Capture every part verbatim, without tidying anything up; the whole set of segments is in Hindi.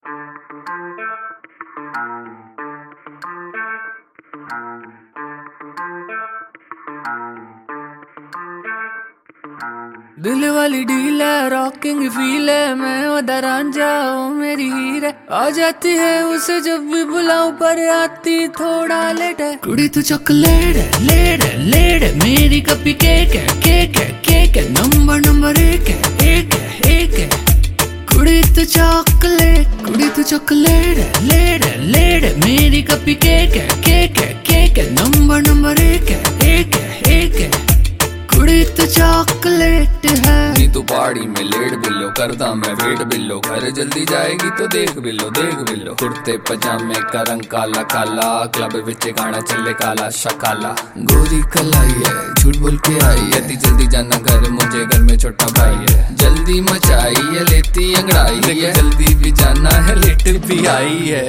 दिल वाली डील है, रॉकिंग फील है, मैं ओदा रांझा ओ मेरी हीर है। आ जाती है उसे जब भी बुलाऊं पर आती थोड़ा लेट है। कुड़ी तू चॉकलेट है, लेट है, लेट है, मेरी कपी केक है, केक है, केक है, नंबर नंबर एक है, एक है, एक है। कुड़ी तू चॉकलेट, कुड़ी तू चॉकलेट है, लेट है, लेट है, मेरी कपी केक है, केक है, केक है, नंबर नंबर एक है, एक है, एक है। कुड़ी तू चॉकलेट है। नी तू पहाड़ी में लेट बिल्लो, करदा मैं वेट बिल्लो, घर जल्दी जाएगी तो देख बिल्लो, देख बिल्लो। कुर्ते पजामे का रंग काला काला, क्लब विच गाना चले काला शकाला। गोरी कलाई है, झूठ बोल के आई है, ती जल्दी जाना घर, मुझे घर में छोटा भाई है। जल्दी मचाई है, लेती अंगड़ाई है, जल्दी भी जाना है, लेट भी आई है।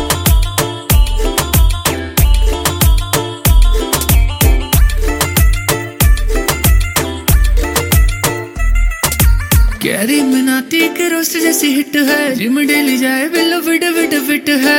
कैरी मिनाटी के रोस्ट जैसी हिट है, जिम डेली जाए बिल्लो फिट फिट फिट है।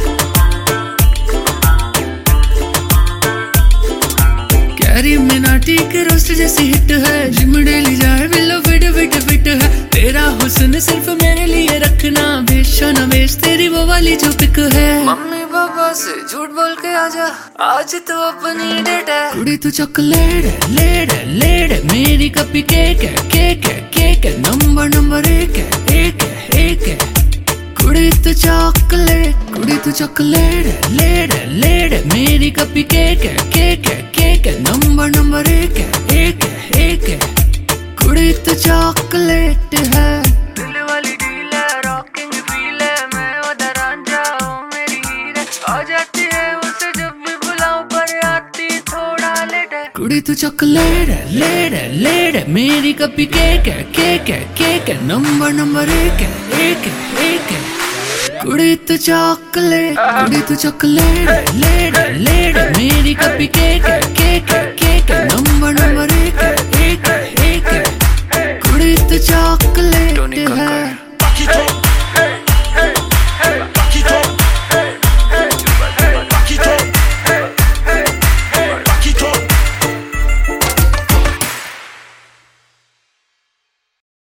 कैरी मिनाटी के रोस्ट जैसी हिट है, जिम डेली जाए बिल्लो फिट फिट फिट है। तेरा हुस्न सिर्फ मेरे लिए रखना, बेशो न बेश तेरी वो वाली जो पिक है। मम्मी पापा से झूठ बोल के आजा, आज तो अपनी डेट है। कुड़ी तू चॉकलेट है, लेट है, लेट है, मेरी कपी केक है, केक है, केक है, नंबर नंबर एक है, एक है, एक है। कुड़ी तू चॉकलेट, कुड़ी तू चॉकलेट है, लेट है, लेट है, मेरी कपी केक है, केक है, केक है, नंबर नंबर एक है, एक है, एक है। कुड़ी तू चॉकलेट है। दिल वाली डील है, रॉकिंग फील है, मैं ओदा रांझा ओ मेरी हीर है। आ जाती है उसे जब भी बुलाऊं पर आती थोड़ा लेट है। कुड़ी तू चॉकलेट है, लेट है, लेट है, मेरी कपी केक है, केक है, केक है, नंबर नंबर एक है, एक है, एक है। कुड़ी तू चॉकलेट, कुड़ी तू चॉकलेट है, लेट है, लेट है, मेरी कपी केक है, केक है, केक है, नंबर नंबर